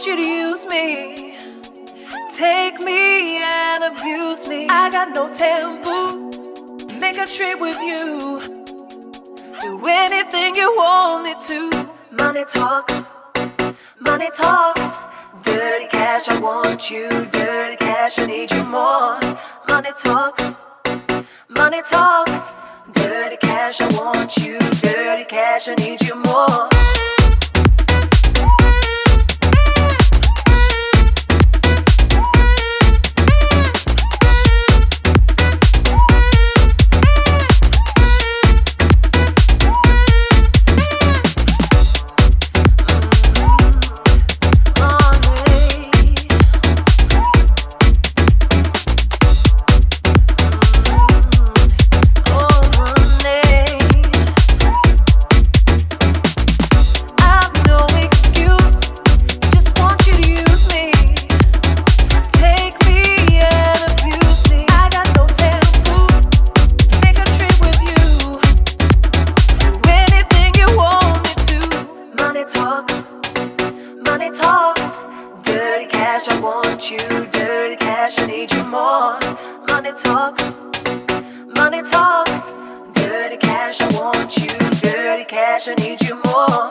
want you to use me, take me and abuse me. I got no tempo, make a trip with you, do anything you want me to. Money talks, money talks. Dirty cash, I want you. Dirty cash, I need you more. Money talks, money talks. Dirty cash, I want you. Dirty cash, I need you more. Money talks, dirty cash, I want you. Dirty cash, I need you more. Money talks, money talks. Dirty cash, I want you. Dirty cash, I need you more.